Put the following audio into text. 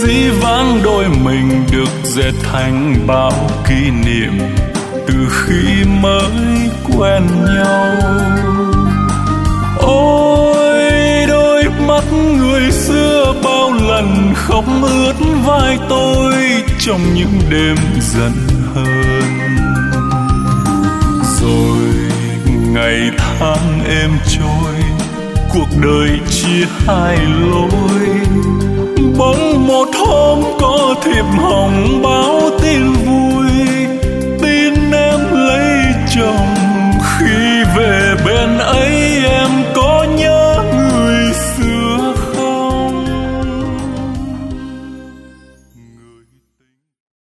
dĩ vãng đôi mình được dệt thành bao kỷ niệm từ khi mới quen nhau. Ôi đôi mắt người xưa bao lần khóc ướt vai tôi trong những đêm giận hờn. Rồi ngày tháng êm trôi, cuộc đời chia hai lối. Bỗng một hôm có thiệp hồng báo tin vui,